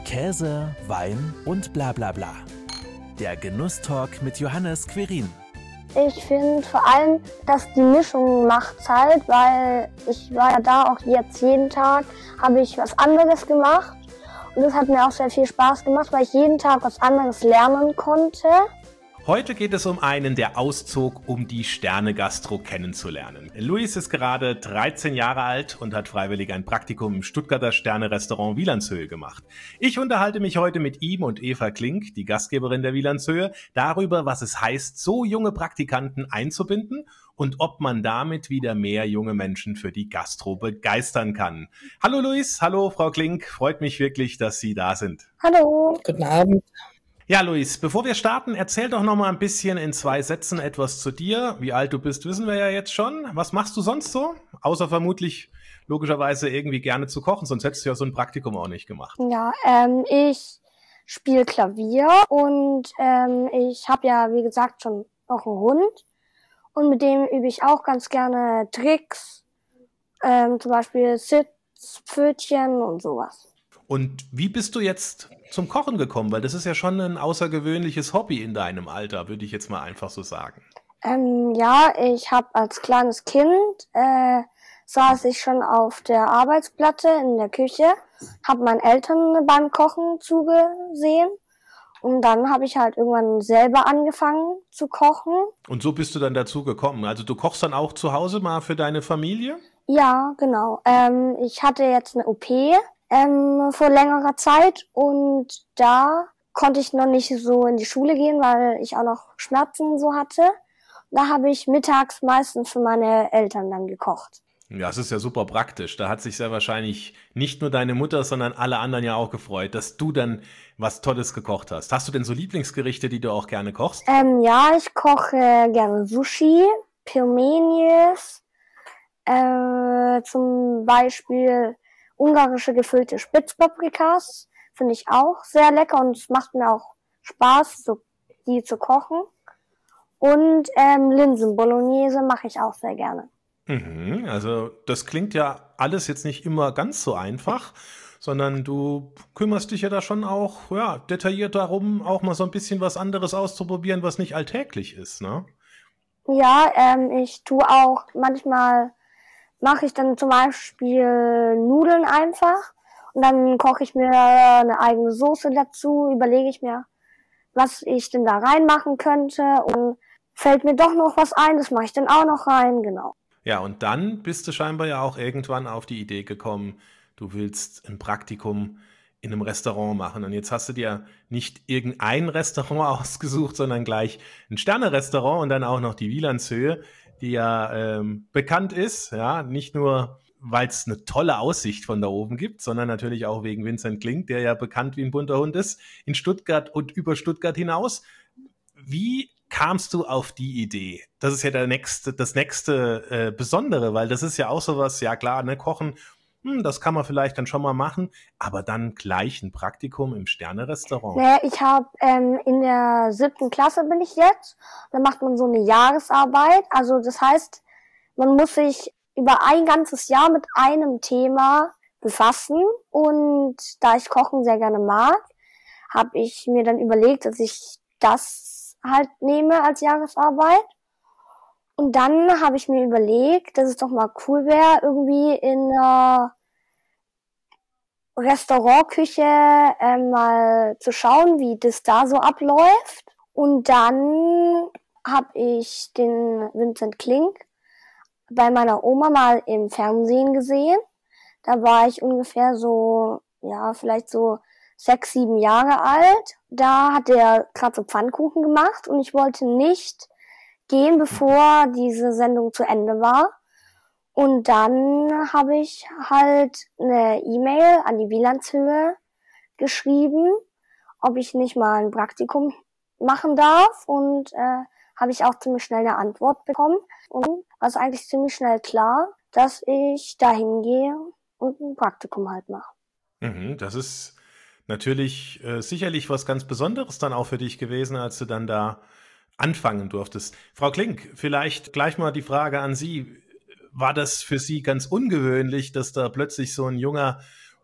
Käse, Wein und bla bla bla. Der Genusstalk mit Johannes Querin. Ich finde vor allem, dass die Mischung macht's halt, weil ich war ja da auch jetzt jeden Tag, habe ich was anderes gemacht. Und das hat mir auch sehr viel Spaß gemacht, weil ich jeden Tag was anderes lernen konnte. Heute geht es um einen, der auszog, um die Sterne-Gastro kennenzulernen. Luis ist gerade 13 Jahre alt und hat freiwillig ein Praktikum im Stuttgarter Sterne-Restaurant Wielandshöhe gemacht. Ich unterhalte mich heute mit ihm und Eva Klink, die Gastgeberin der Wielandshöhe, darüber, was es heißt, so junge Praktikanten einzubinden und ob man damit wieder mehr junge Menschen für die Gastro begeistern kann. Hallo Luis, hallo Frau Klink, freut mich wirklich, dass Sie da sind. Hallo. Guten Abend. Ja, Luis, bevor wir starten, erzähl doch noch mal ein bisschen in 2 Sätzen etwas zu dir. Wie alt du bist, wissen wir ja jetzt schon. Was machst du sonst so? Außer vermutlich logischerweise irgendwie gerne zu kochen, sonst hättest du ja so ein Praktikum auch nicht gemacht. Ja, ich spiele Klavier und ich habe ja, wie gesagt, schon auch einen Hund. Und mit dem übe ich auch ganz gerne Tricks, zum Beispiel Sitz, Pfötchen und sowas. Und wie bist du jetzt zum Kochen gekommen? Weil das ist ja schon ein außergewöhnliches Hobby in deinem Alter, würde ich jetzt mal einfach so sagen. Ja, ich habe als kleines Kind saß ich schon auf der Arbeitsplatte in der Küche, habe meinen Eltern beim Kochen zugesehen und dann habe ich halt irgendwann selber angefangen zu kochen. Und so bist du dann dazu gekommen. Also du kochst dann auch zu Hause mal für deine Familie? Ja, genau. Ich hatte jetzt eine OP vor längerer Zeit und da konnte ich noch nicht so in die Schule gehen, weil ich auch noch Schmerzen so hatte. Da habe ich mittags meistens für meine Eltern dann gekocht. Ja, das ist ja super praktisch. Da hat sich sehr wahrscheinlich nicht nur deine Mutter, sondern alle anderen ja auch gefreut, dass du dann was Tolles gekocht hast. Hast du denn so Lieblingsgerichte, die du auch gerne kochst? Ja, ich koche gerne Sushi, Pelmenies, zum Beispiel ungarische gefüllte Spitzpaprikas, finde ich auch sehr lecker und es macht mir auch Spaß, so die zu kochen. Und Linsen-Bolognese mache ich auch sehr gerne. Also das klingt ja alles jetzt nicht immer ganz so einfach, sondern du kümmerst dich ja da schon auch detailliert darum, auch mal so ein bisschen was anderes auszuprobieren, was nicht alltäglich ist, ne? Ja, ich tue auch, manchmal mache ich dann zum Beispiel Nudeln einfach und dann koche ich mir eine eigene Soße dazu, überlege ich mir, was ich denn da reinmachen könnte und fällt mir doch noch was ein, das mache ich dann auch noch rein, genau. Ja, und dann bist du scheinbar ja auch irgendwann auf die Idee gekommen, du willst ein Praktikum in einem Restaurant machen. Und jetzt hast du dir nicht irgendein Restaurant ausgesucht, sondern gleich ein Sterne-Restaurant und dann auch noch die Wielandshöhe, die ja bekannt ist, ja, nicht nur, weil es eine tolle Aussicht von da oben gibt, sondern natürlich auch wegen Vincent Klink, der ja bekannt wie ein bunter Hund ist, in Stuttgart und über Stuttgart hinaus. Wie kamst du auf die Idee? Das ist ja das nächste Besondere, weil das ist ja auch sowas, ja klar, ne, Kochen, das kann man vielleicht dann schon mal machen, aber dann gleich ein Praktikum im Sterne-Restaurant. Naja, ich habe in der 7. Klasse bin ich jetzt, da macht man so eine Jahresarbeit, also das heißt, man muss sich über ein ganzes Jahr mit einem Thema befassen und da ich Kochen sehr gerne mag, habe ich mir dann überlegt, dass ich das halt nehme als Jahresarbeit. Und dann habe ich mir überlegt, dass es doch mal cool wäre, irgendwie in einer Restaurantküche mal zu schauen, wie das da so abläuft. Und dann habe ich den Vincent Klink bei meiner Oma mal im Fernsehen gesehen. Da war ich ungefähr so, ja, vielleicht so 6, 7 Jahre alt. Da hat er gerade so Pfannkuchen gemacht und ich wollte nicht gehen, bevor diese Sendung zu Ende war. Und dann habe ich halt eine E-Mail an die Wielandshöhe geschrieben, ob ich nicht mal ein Praktikum machen darf und habe ich auch ziemlich schnell eine Antwort bekommen. Und war es eigentlich ziemlich schnell klar, dass ich da hingehe und ein Praktikum halt mache. Das ist natürlich sicherlich was ganz Besonderes dann auch für dich gewesen, als du dann da anfangen durftest. Frau Klink, vielleicht gleich mal die Frage an Sie. War das für Sie ganz ungewöhnlich, dass da plötzlich so ein junger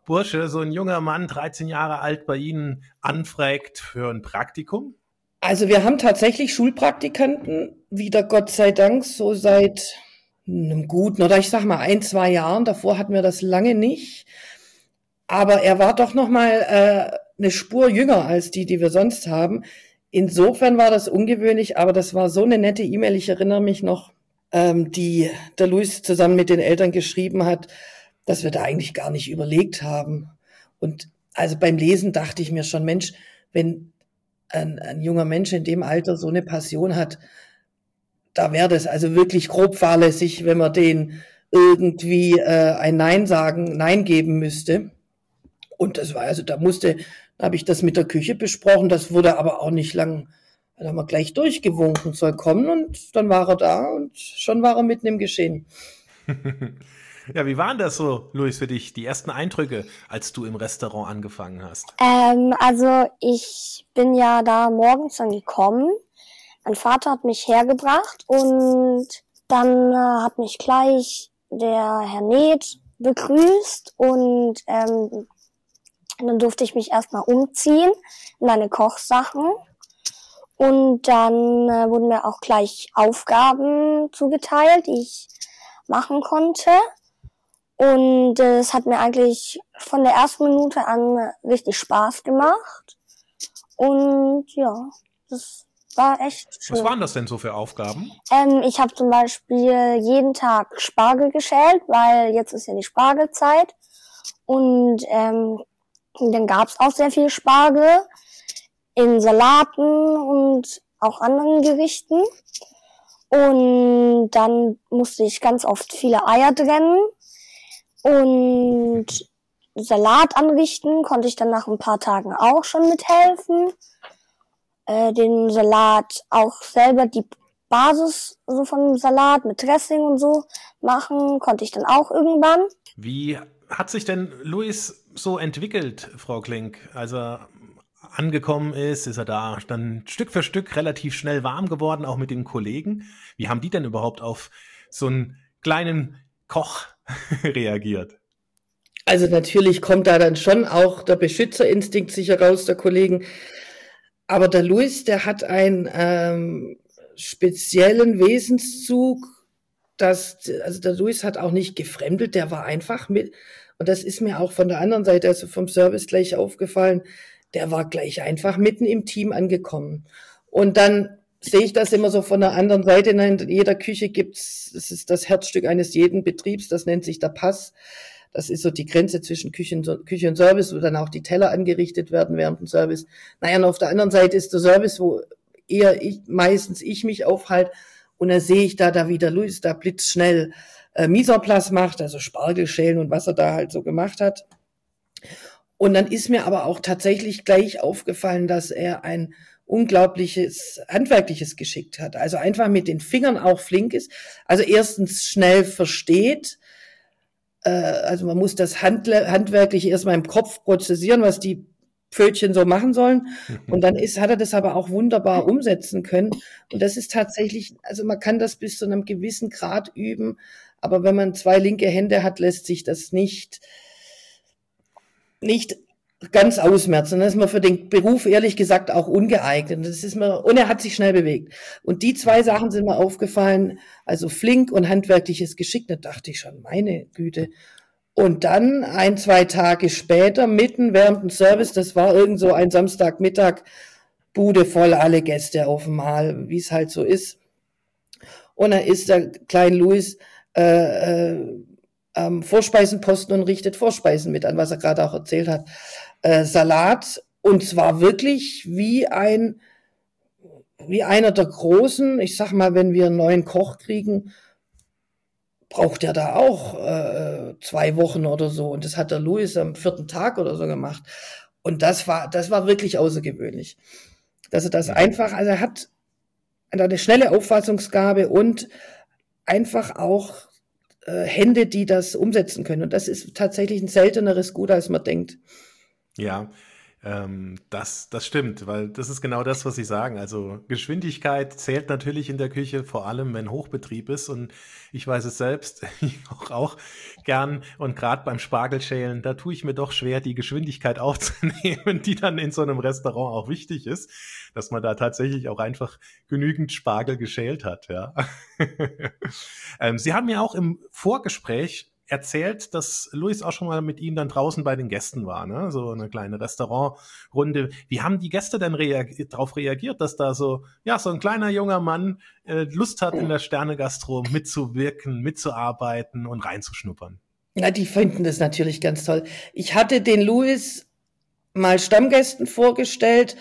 Bursche, so ein junger Mann, 13 Jahre alt, bei Ihnen anfragt für ein Praktikum? Also wir haben tatsächlich Schulpraktikanten, wieder Gott sei Dank, so seit einem guten, oder ich sag mal 1, 2 Jahren. Davor hatten wir das lange nicht. Aber er war doch noch mal eine Spur jünger als die wir sonst haben. Insofern war das ungewöhnlich, aber das war so eine nette E-Mail. Ich erinnere mich noch, die der Luis zusammen mit den Eltern geschrieben hat, dass wir da eigentlich gar nicht überlegt haben. Und also beim Lesen dachte ich mir schon, Mensch, wenn ein junger Mensch in dem Alter so eine Passion hat, da wäre das also wirklich grob fahrlässig, wenn man den irgendwie ein Nein geben müsste. Und das war also, da habe ich das mit der Küche besprochen, das wurde aber auch nicht lang, da haben wir gleich durchgewunken, soll kommen, und dann war er da und schon war er mitten im Geschehen. Ja, wie waren das so, Luis, für dich, die ersten Eindrücke, als du im Restaurant angefangen hast? Also ich bin ja da morgens dann gekommen. Mein Vater hat mich hergebracht und dann hat mich gleich der Herr Neth begrüßt und dann durfte ich mich erstmal umziehen in meine Kochsachen. Und dann wurden mir auch gleich Aufgaben zugeteilt, die ich machen konnte. Und es hat mir eigentlich von der ersten Minute an richtig Spaß gemacht. Und ja, das war echt schön. Was waren das denn so für Aufgaben? Ich habe zum Beispiel jeden Tag Spargel geschält, weil jetzt ist ja die Spargelzeit. Und dann gab's auch sehr viel Spargel in Salaten und auch anderen Gerichten. Und dann musste ich ganz oft viele Eier trennen. Und Salat anrichten konnte ich dann nach ein paar Tagen auch schon mithelfen. Den Salat auch selber, die Basis so von dem Salat mit Dressing und so machen, konnte ich dann auch irgendwann. Wie hat sich denn Luis so entwickelt, Frau Klink? Als er angekommen ist er da dann Stück für Stück relativ schnell warm geworden, auch mit den Kollegen. Wie haben die denn überhaupt auf so einen kleinen Koch reagiert? Also natürlich kommt da dann schon auch der Beschützerinstinkt sicher raus der Kollegen. Aber der Luis, der hat einen speziellen Wesenszug, also der Luis hat auch nicht gefremdelt, der war einfach mit, und das ist mir auch von der anderen Seite, also vom Service gleich aufgefallen, der war gleich einfach mitten im Team angekommen. Und dann sehe ich das immer so von der anderen Seite. In jeder Küche gibt's, das ist das Herzstück eines jeden Betriebs, das nennt sich der Pass. Das ist so die Grenze zwischen Küche und Service, wo dann auch die Teller angerichtet werden während dem Service. Naja, und auf der anderen Seite ist der Service, wo meistens ich mich aufhalte. Und da sehe ich da wie der Luis da blitzschnell Mise en place macht, also Spargel schälen und was er da halt so gemacht hat. Und dann ist mir aber auch tatsächlich gleich aufgefallen, dass er ein unglaubliches handwerkliches Geschick hat. Also einfach mit den Fingern auch flink ist. Also erstens schnell versteht. Also man muss das handwerklich erstmal im Kopf prozessieren, was die Pfötchen so machen sollen. Und dann hat er das aber auch wunderbar umsetzen können. Und das ist tatsächlich, also man kann das bis zu einem gewissen Grad üben. Aber wenn man 2 linke Hände hat, lässt sich das nicht ganz ausmerzen. Dann ist man für den Beruf ehrlich gesagt auch ungeeignet. Und er hat sich schnell bewegt. Und die 2 Sachen sind mir aufgefallen, also flink und handwerkliches Geschick. Da dachte ich schon, meine Güte. Und dann 1, 2 Tage später, mitten während dem Service, das war irgend so ein Samstagmittag, Bude voll, alle Gäste auf dem Mahl, wie es halt so ist. Und dann ist der kleine Luis am Vorspeisenposten und richtet Vorspeisen mit an, was er gerade auch erzählt hat. Salat, und zwar wirklich wie einer der Großen. Ich sag mal, wenn wir einen neuen Koch kriegen, braucht er da auch 2 Wochen oder so. Und das hat der Luis am 4. Tag oder so gemacht. Und das war wirklich außergewöhnlich. Dass er das einfach, also er hat eine schnelle Auffassungsgabe und einfach auch Hände, die das umsetzen können. Und das ist tatsächlich ein selteneres Gut, als man denkt. Ja, Das stimmt, weil das ist genau das, was Sie sagen. Also Geschwindigkeit zählt natürlich in der Küche, vor allem wenn Hochbetrieb ist. Und ich weiß es selbst, ich koche auch gern. Und gerade beim Spargelschälen, da tue ich mir doch schwer, die Geschwindigkeit aufzunehmen, die dann in so einem Restaurant auch wichtig ist, dass man da tatsächlich auch einfach genügend Spargel geschält hat. Ja. Sie haben mir auch im Vorgespräch erzählt, dass Luis auch schon mal mit ihm dann draußen bei den Gästen war, ne? So eine kleine Restaurantrunde. Wie haben die Gäste denn darauf reagiert, dass da so ein kleiner junger Mann Lust hat, in der Sterne-Gastro mitzuwirken, mitzuarbeiten und reinzuschnuppern? Ja, die finden das natürlich ganz toll. Ich hatte den Luis mal Stammgästen vorgestellt,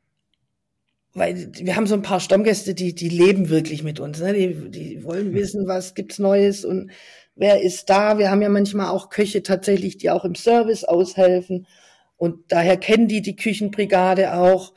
weil wir haben so ein paar Stammgäste, die leben wirklich mit uns, ne? Die wollen wissen, was gibt's Neues und wer ist da? Wir haben ja manchmal auch Köche tatsächlich, die auch im Service aushelfen. Und daher kennen die Küchenbrigade auch.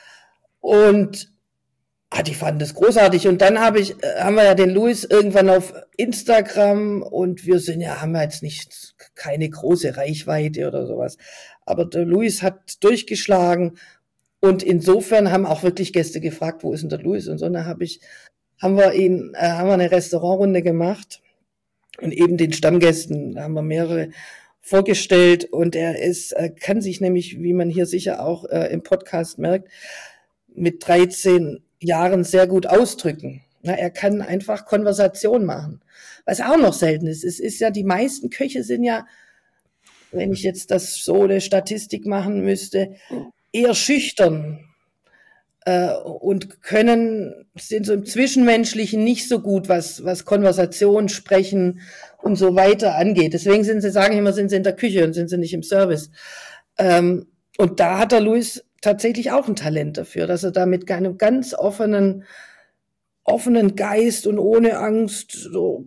Und die fanden das großartig. Und dann haben wir ja den Luis irgendwann auf Instagram und haben wir jetzt keine große Reichweite oder sowas. Aber der Luis hat durchgeschlagen. Und insofern haben auch wirklich Gäste gefragt, wo ist denn der Luis? Und so, dann haben wir eine Restaurantrunde gemacht. Und eben den Stammgästen, da haben wir mehrere vorgestellt. Und er kann sich nämlich, wie man hier sicher auch im Podcast merkt, mit 13 Jahren sehr gut ausdrücken. Er kann einfach Konversation machen, was auch noch selten ist. Es ist ja, die meisten Köche sind ja, wenn ich jetzt eine Statistik machen müsste, eher schüchtern. Und sind so im Zwischenmenschlichen nicht so gut, was Konversation, Sprechen und so weiter angeht. Deswegen sagen immer, sind sie in der Küche und sind sie nicht im Service. Und da hat der Luis tatsächlich auch ein Talent dafür, dass er da mit einem ganz offenen Geist und ohne Angst, so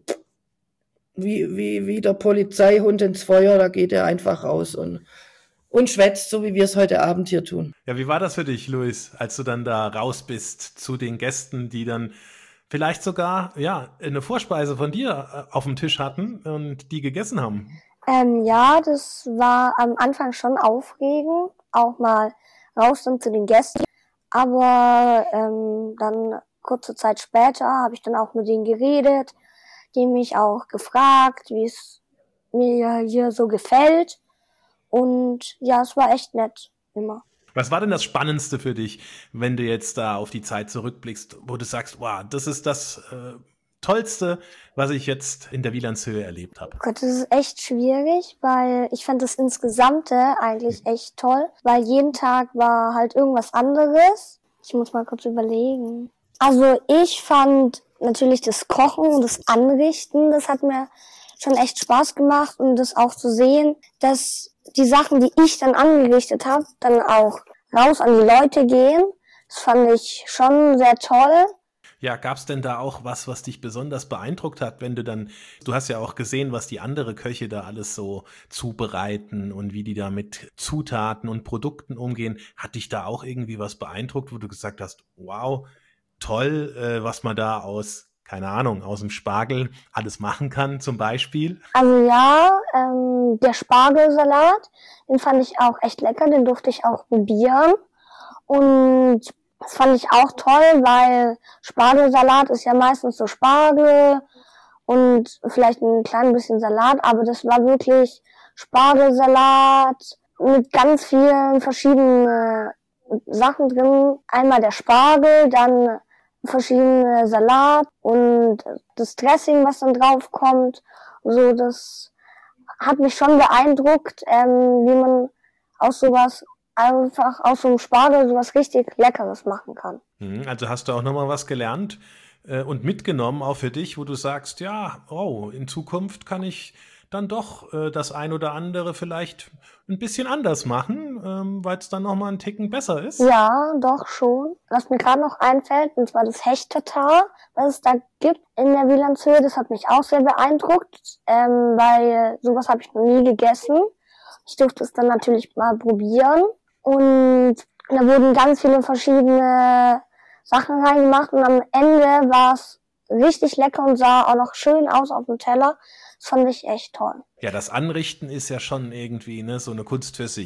wie der Polizeihund ins Feuer, da geht er einfach raus und schwätzt, so wie wir es heute Abend hier tun. Ja, wie war das für dich, Luis, als du dann da raus bist zu den Gästen, die dann vielleicht sogar eine Vorspeise von dir auf dem Tisch hatten und die gegessen haben? Ja, das war am Anfang schon aufregend, auch mal raus dann zu den Gästen. Aber dann kurze Zeit später habe ich dann auch mit denen geredet, die mich auch gefragt, wie es mir hier so gefällt. Und ja, es war echt nett, immer. Was war denn das Spannendste für dich, wenn du jetzt da auf die Zeit zurückblickst, wo du sagst, wow, das ist das Tollste, was ich jetzt in der Wielandshöhe erlebt habe? Gott, das ist echt schwierig, weil ich fand das Insgesamte eigentlich echt toll, weil jeden Tag war halt irgendwas anderes. Ich muss mal kurz überlegen. Also ich fand natürlich das Kochen und das Anrichten, das hat mir schon echt Spaß gemacht und das auch zu sehen, dass die Sachen, die ich dann angerichtet habe, dann auch raus an die Leute gehen. Das fand ich schon sehr toll. Ja, gab's denn da auch was dich besonders beeindruckt hat, wenn du hast ja auch gesehen, was die andere Köche da alles so zubereiten und wie die da mit Zutaten und Produkten umgehen. Hat dich da auch irgendwie was beeindruckt, wo du gesagt hast, wow, toll, was man da aus dem Spargel alles machen kann, zum Beispiel? Also ja, der Spargelsalat, den fand ich auch echt lecker, den durfte ich auch probieren. Und das fand ich auch toll, weil Spargelsalat ist ja meistens so Spargel und vielleicht ein klein bisschen Salat, aber das war wirklich Spargelsalat mit ganz vielen verschiedenen Sachen drin. Einmal der Spargel, dann verschiedene Salat und das Dressing, was dann drauf kommt. So, das hat mich schon beeindruckt, wie man aus so einem Spargel sowas richtig Leckeres machen kann. Also hast du auch nochmal was gelernt und mitgenommen, auch für dich, wo du sagst, in Zukunft kann ich dann doch das ein oder andere vielleicht ein bisschen anders machen, weil es dann nochmal einen Ticken besser ist? Ja, doch schon. Was mir gerade noch einfällt, und zwar das Hecht-Tatar, was es da gibt in der Wielandshöhe, das hat mich auch sehr beeindruckt, weil sowas habe ich noch nie gegessen. Ich durfte es dann natürlich mal probieren und da wurden ganz viele verschiedene Sachen reingemacht und am Ende war es richtig lecker und sah auch noch schön aus auf dem Teller. Das fand ich echt toll. Ja, das Anrichten ist ja schon irgendwie so eine Kunst für sich.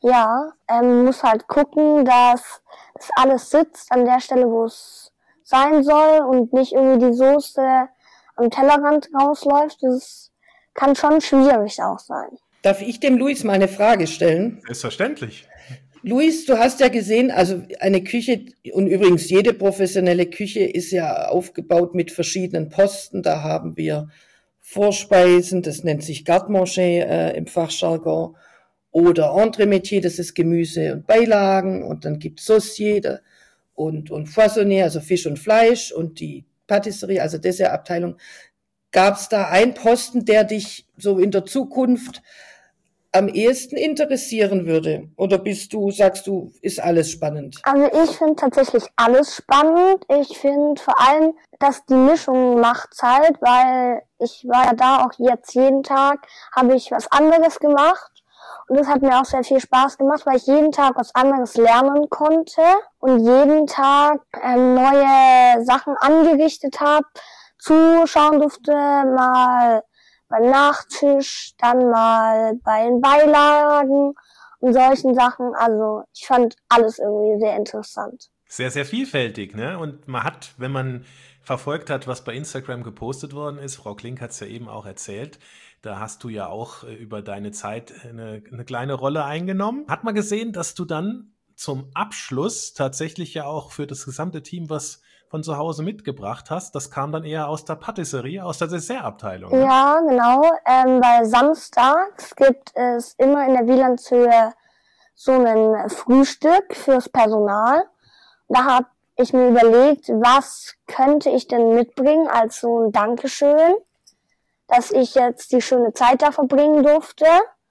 Ja, muss halt gucken, dass es alles sitzt an der Stelle, wo es sein soll und nicht irgendwie die Soße am Tellerrand rausläuft. Das kann schon schwierig auch sein. Darf ich dem Luis mal eine Frage stellen? Selbstverständlich. Luis, du hast ja gesehen, also eine Küche, und übrigens jede professionelle Küche ist ja aufgebaut mit verschiedenen Posten. Da haben wir Vorspeisen, das nennt sich Garde-Manger im Fachjargon, oder Entremetier, das ist Gemüse und Beilagen, und dann gibt's Saucier und Poissonnier, also Fisch und Fleisch, und die Patisserie, also Dessertabteilung. Gab's da einen Posten, der dich so in der Zukunft am ehesten interessieren würde? Oder sagst du, ist alles spannend? Also ich finde tatsächlich alles spannend. Ich finde vor allem, dass die Mischung macht's halt, weil ich war ja da auch jetzt jeden Tag, habe ich was anderes gemacht. Und das hat mir auch sehr viel Spaß gemacht, weil ich jeden Tag was anderes lernen konnte und jeden Tag neue Sachen angerichtet habe, zuschauen durfte, mal beim Nachtisch, dann mal bei den Beilagen und solchen Sachen. Also ich fand alles irgendwie sehr interessant. Sehr, sehr vielfältig, ne? Und man hat, wenn man verfolgt hat, was bei Instagram gepostet worden ist, Frau Klink hat es ja eben auch erzählt, da hast du ja auch über deine Zeit eine kleine Rolle eingenommen. Hat man gesehen, dass du dann zum Abschluss tatsächlich ja auch für das gesamte Team was von zu Hause mitgebracht hast. Das kam dann eher aus der Patisserie, aus der Dessertabteilung. Ne? Ja, genau. Weil samstags gibt es immer in der Wielandshöhe so ein Frühstück fürs Personal. Da habe ich mir überlegt, was könnte ich denn mitbringen als so ein Dankeschön, dass ich jetzt die schöne Zeit da verbringen durfte.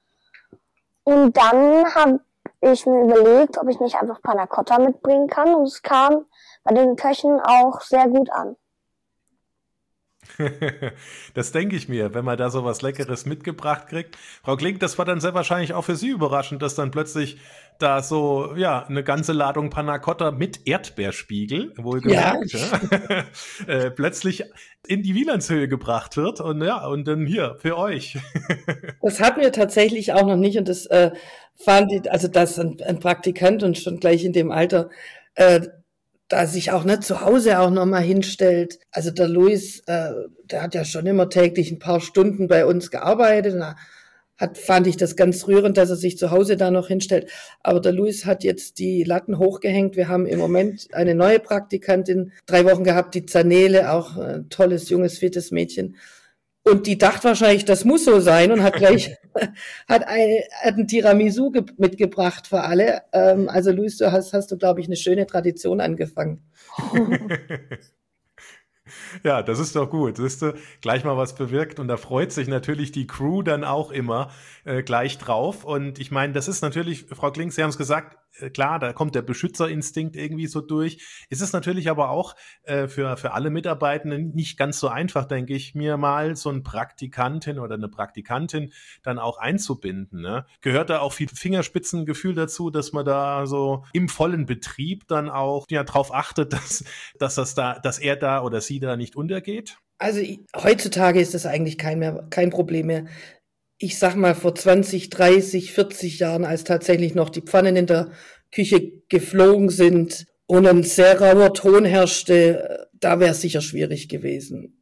Und dann habe ich mir überlegt, ob ich nicht einfach Panna Cotta mitbringen kann. Und es kam bei den Köchen auch sehr gut an. Das denke ich mir, wenn man da so was Leckeres mitgebracht kriegt. Frau Klink, das war dann sehr wahrscheinlich auch für Sie überraschend, dass dann plötzlich da so, ja, eine ganze Ladung Panna Cotta mit Erdbeerspiegel, wohlgemerkt, ja. Plötzlich in die Wielandshöhe gebracht wird und ja, und dann hier, für euch. Das hatten wir tatsächlich auch noch nicht, und das fand ich, also dass ein Praktikant und schon gleich in dem Alter da sich auch nicht zu Hause auch nochmal hinstellt. Also der Luis, der hat ja schon immer täglich ein paar Stunden bei uns gearbeitet. Fand ich das ganz rührend, dass er sich zu Hause da noch hinstellt. Aber der Luis hat jetzt die Latten hochgehängt. Wir haben im Moment eine neue Praktikantin 3 Wochen gehabt, die Zanele, auch ein tolles, junges, fittes Mädchen. Und die dachte wahrscheinlich, das muss so sein, und hat gleich hat ein Tiramisu mitgebracht für alle. Also Luis, du hast du, glaube ich, eine schöne Tradition angefangen. Ja, das ist doch gut. Siehst du, gleich mal was bewirkt, und da freut sich natürlich die Crew dann auch immer gleich drauf. Und ich meine, das ist natürlich, Frau Klink, Sie haben es gesagt, klar, da kommt der Beschützerinstinkt irgendwie so durch. Es ist natürlich aber auch für alle Mitarbeitenden nicht ganz so einfach, denke ich, mir mal so eine Praktikantin oder eine Praktikantin dann auch einzubinden. Ne? Gehört da auch viel Fingerspitzengefühl dazu, dass man da so im vollen Betrieb dann auch ja darauf achtet, dass er da oder sie da nicht untergeht? Also heutzutage ist das eigentlich kein Problem mehr. Ich sag mal, vor 20, 30, 40 Jahren, als tatsächlich noch die Pfannen in der Küche geflogen sind und ein sehr rauer Ton herrschte, da wäre es sicher schwierig gewesen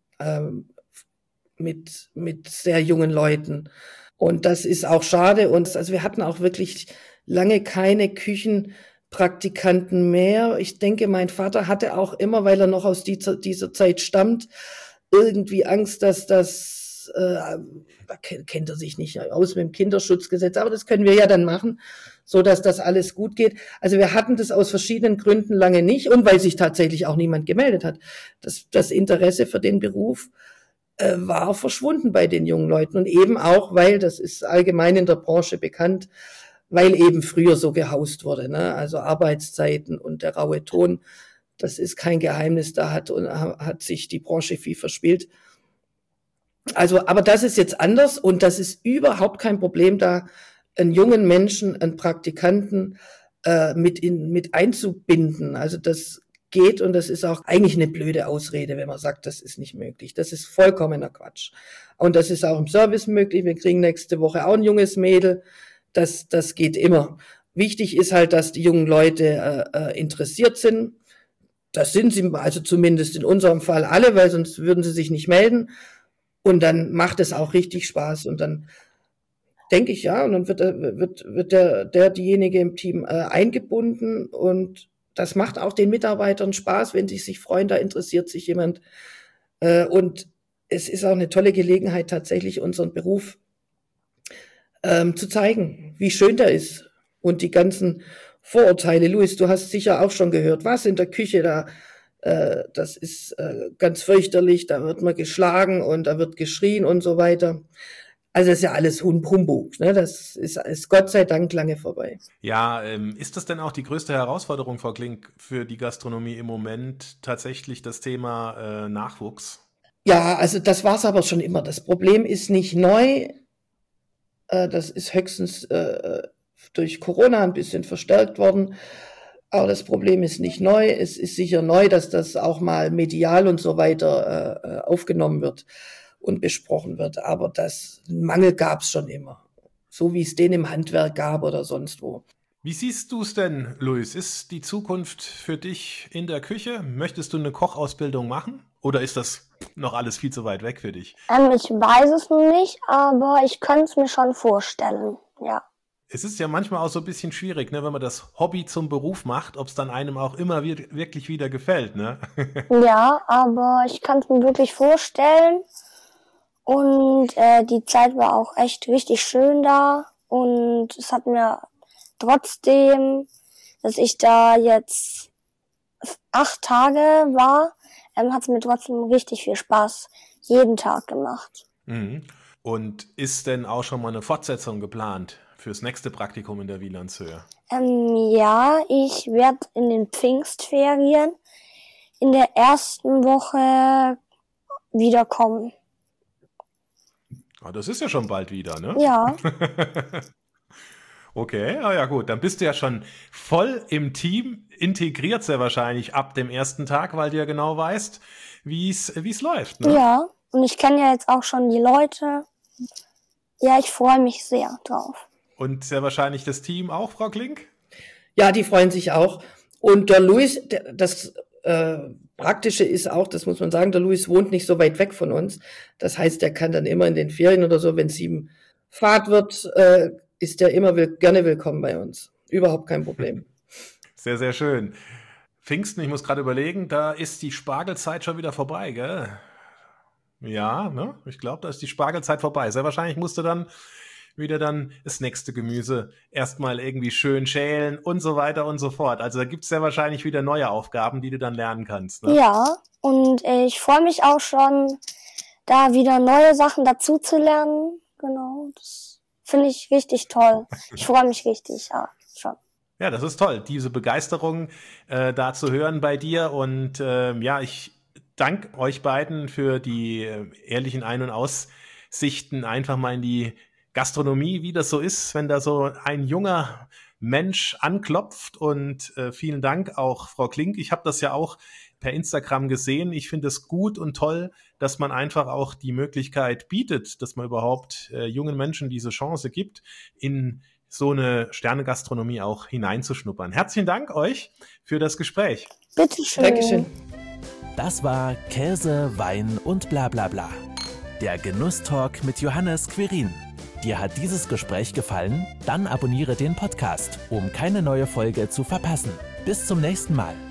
mit sehr jungen Leuten. Und das ist auch schade. Und also wir hatten auch wirklich lange keine Küchenpraktikanten mehr. Ich denke, mein Vater hatte auch immer, weil er noch aus dieser Zeit stammt, irgendwie Angst, dass das, da kennt er sich nicht aus mit dem Kinderschutzgesetz, aber das können wir ja dann machen, so dass das alles gut geht. Also wir hatten das aus verschiedenen Gründen lange nicht, und weil sich tatsächlich auch niemand gemeldet hat. Das Interesse für den Beruf war verschwunden bei den jungen Leuten, und eben auch, weil, das ist allgemein in der Branche bekannt, weil eben früher so gehaust wurde, ne? Also Arbeitszeiten und der raue Ton, das ist kein Geheimnis, da hat sich die Branche viel verspielt. Also, aber das ist jetzt anders, und das ist überhaupt kein Problem, da einen jungen Menschen, einen Praktikanten mit einzubinden. Also das geht, und das ist auch eigentlich eine blöde Ausrede, wenn man sagt, das ist nicht möglich. Das ist vollkommener Quatsch. Und das ist auch im Service möglich. Wir kriegen nächste Woche auch ein junges Mädel. Das geht immer. Wichtig ist halt, dass die jungen Leute interessiert sind. Das sind sie, also zumindest in unserem Fall alle, weil sonst würden sie sich nicht melden. Und dann macht es auch richtig Spaß. Und dann denke ich, ja, und dann wird diejenige im Team eingebunden. Und das macht auch den Mitarbeitern Spaß, wenn die sich freuen, da interessiert sich jemand. Und es ist auch eine tolle Gelegenheit, tatsächlich unseren Beruf zu zeigen, wie schön der ist. Und die ganzen Vorurteile. Luis, du hast sicher auch schon gehört, was in der Küche da, das ist ganz fürchterlich, da wird man geschlagen und da wird geschrien und so weiter. Also das ist ja alles Humbug, ne? Das ist Gott sei Dank lange vorbei. Ja, ist das denn auch die größte Herausforderung, Frau Klink, für die Gastronomie im Moment tatsächlich das Thema Nachwuchs? Ja, also das war es aber schon immer. Das Problem ist nicht neu, das ist höchstens durch Corona ein bisschen verstärkt worden. Aber das Problem ist nicht neu. Es ist sicher neu, dass das auch mal medial und so weiter aufgenommen wird und besprochen wird. Aber das Mangel gab es schon immer. So wie es den im Handwerk gab oder sonst wo. Wie siehst du es denn, Luis? Ist die Zukunft für dich in der Küche? Möchtest du eine Kochausbildung machen? Oder ist das noch alles viel zu weit weg für dich? Ich weiß es nicht, aber ich könnte es mir schon vorstellen, ja. Es ist ja manchmal auch so ein bisschen schwierig, ne, wenn man das Hobby zum Beruf macht, ob es dann einem auch immer wirklich wieder gefällt, ne? Ja, aber ich kann es mir wirklich vorstellen. Und die Zeit war auch echt richtig schön da. Und es hat mir trotzdem, dass ich da jetzt 8 Tage war, hat es mir trotzdem richtig viel Spaß jeden Tag gemacht. Mhm. Und ist denn auch schon mal eine Fortsetzung geplant fürs nächste Praktikum in der Wielandshöhe? Ja, ich werde in den Pfingstferien in der ersten Woche wiederkommen. Ah, das ist ja schon bald wieder, ne? Ja. Okay, ja gut, dann bist du ja schon voll im Team, integriert sehr wahrscheinlich ab dem ersten Tag, weil du ja genau weißt, wie es läuft, ne? Ja, und ich kenne ja jetzt auch schon die Leute. Ja, ich freue mich sehr drauf. Und sehr wahrscheinlich das Team auch, Frau Klink? Ja, die freuen sich auch. Und der Luis, das Praktische ist auch, das muss man sagen, der Luis wohnt nicht so weit weg von uns. Das heißt, er kann dann immer in den Ferien oder so, wenn es ihm Fahrt wird, ist er immer gerne willkommen bei uns. Überhaupt kein Problem. Sehr, sehr schön. Pfingsten, ich muss gerade überlegen, da ist die Spargelzeit schon wieder vorbei, gell? Ja, ne? Ich glaube, da ist die Spargelzeit vorbei. Sehr wahrscheinlich musst du dann wieder das nächste Gemüse erstmal irgendwie schön schälen und so weiter und so fort. Also da gibt es sehr wahrscheinlich wieder neue Aufgaben, die du dann lernen kannst. Ne? Ja, und ich freue mich auch schon, da wieder neue Sachen dazu zu lernen. Genau, das finde ich richtig toll. Ich freue mich richtig, ja, schon. Ja, das ist toll, diese Begeisterung da zu hören bei dir. Und ja, ich danke euch beiden für die ehrlichen Ein- und Aussichten einfach mal in die Gastronomie, wie das so ist, wenn da so ein junger Mensch anklopft. Und vielen Dank auch, Frau Klink. Ich habe das ja auch per Instagram gesehen. Ich finde es gut und toll, dass man einfach auch die Möglichkeit bietet, dass man überhaupt jungen Menschen diese Chance gibt, in so eine Sterne-Gastronomie auch hineinzuschnuppern. Herzlichen Dank euch für das Gespräch. Bitteschön. Dankeschön. Das war Käse, Wein und bla bla bla. Der Genusstalk mit Johannes Quirin. Dir hat dieses Gespräch gefallen? Dann abonniere den Podcast, um keine neue Folge zu verpassen. Bis zum nächsten Mal.